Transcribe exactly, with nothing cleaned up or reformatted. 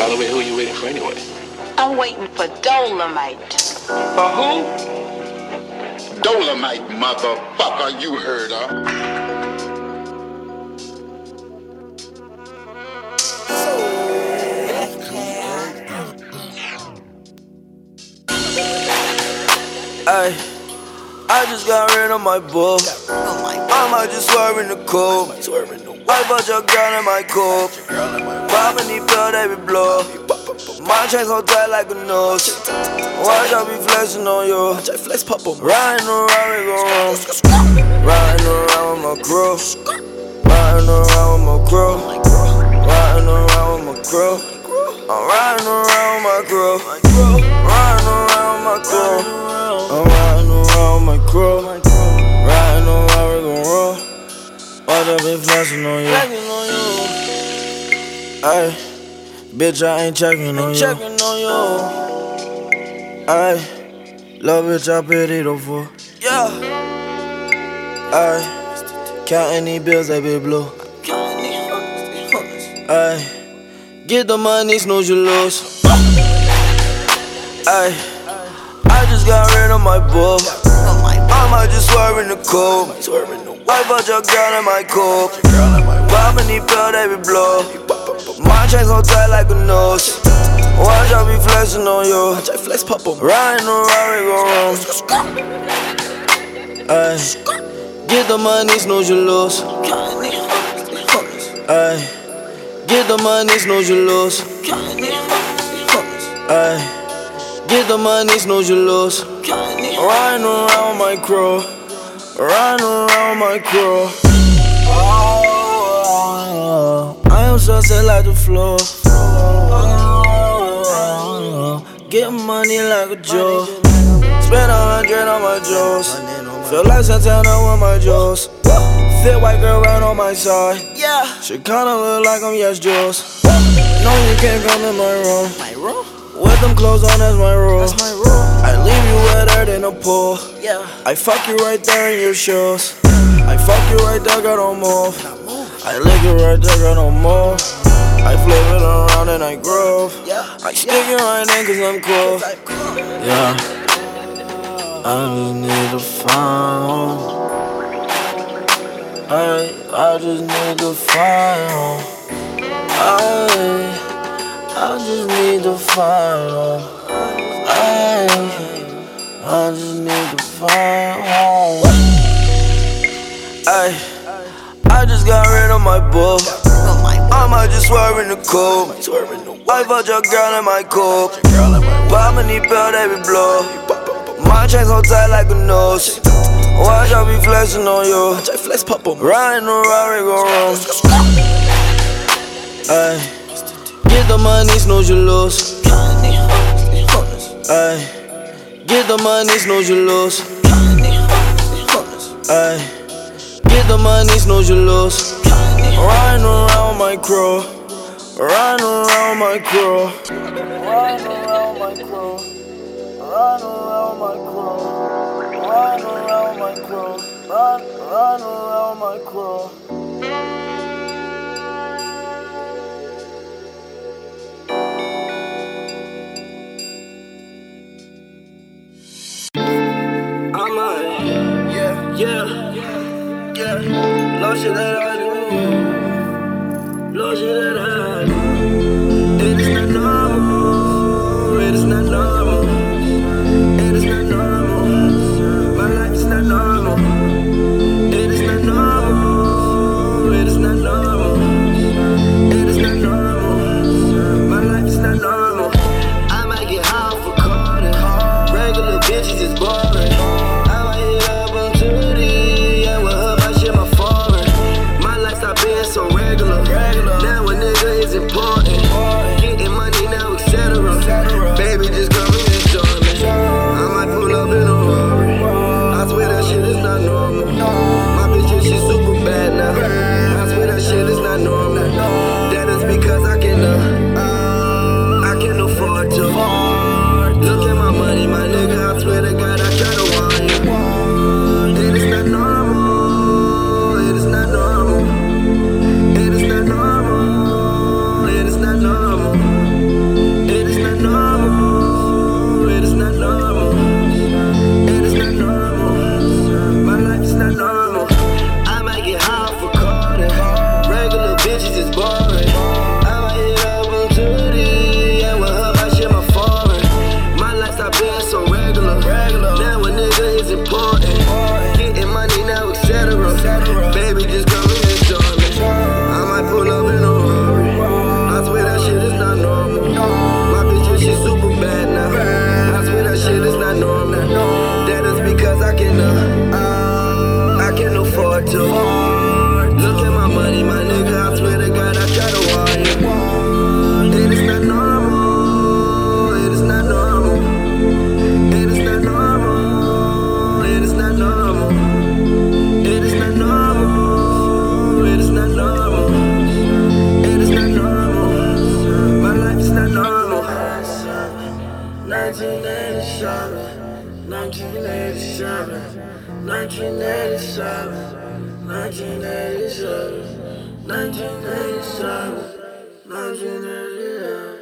By the way, who are you waiting for anyway? I'm waiting for Dolomite. For who? Dolomite, motherfucker, you heard her. Ay, I just got rid of my book. I might just swerve in the coupe. I bought your girl in my coupe. Poppin' these pills, they be blow. My chain so tight like a nose. Watch I be flexing on you. Riding around, we gon' run. Riding around with my crew. Riding around with my crew. Riding around with my crew. I'm riding around with my crew. Riding around with my crew. I'm riding around with my crew. Riding around, we gon' roll. Watch I be flexing on you. Ay, bitch, I ain't checking on you. Ay, love bitch, I pity the fool. Yeah. Ay, counting these bills, they be blue. Ay, get the money, snooze, you lose. Ay, I just got rid of my book. I might just swerve in the coupe. I bought your girl in my coupe. Poppin' these pills, they be blow. My chain so tight like a nose. Watch I be flexing on you. Riding around, we gon' run. Ay, get the money, snooze, you lose. Ay, get the money, snooze, you lose. Ay, get the money, snooze, you lose. Riding around my crew. Riding around my crew. Oh, I am so sad like the floor. Get money like a joke. Spend a hundred on my jewels. Feel like Santana with my jewels. Thick white girl right on my side. Yeah, she kinda look like I'm Yes Jules. No, you can't come in my room. My room? With them clothes on, that's my rule. That's my rule. I leave you wetter than a pool. Yeah. I fuck you right there in your shoes. I fuck you right there, girl, don't move. I lick you right there, girl, don't move. I flip it around and I groove. Yeah. I stick it right in cause I'm cool. Yeah. I just need to find home. I, I just need to find home. I, I just need to find home. I, I just need to find home. Ay, I just got rid of my book. I might just swerve in the coupe. I bought your girl in my coupe. Poppin' these pills, they be blow. My chain so tight like a nose. Watch I be flexing on you. Riding around, we gon' run. Ay, get the money, snooze, you lose. Ay, get the money, snooze, you lose. Ay, get the money, snooze, you lose. Riding around my crew. Riding around my crew. Riding around my crew. Riding around my crew. Riding around my crew. Riding around my crew. I'm a, yeah, yeah, yeah. Love shit that I do. Love shit that I do. It is not normal. It is not normal. It is not normal. My life is not normal. It is not normal. It is not normal. It is not normal. My life is not normal. I might get high for calling. Regular bitches is boring. I might hit up on Tuesday. Yeah, with her, I share my foreign. My lifestyle being so regular. Now when nineteen eighty-seven, nineteen eighty-seven, nineteen eighty-seven, nineteen eighty-seven, nineteen eighty-seven.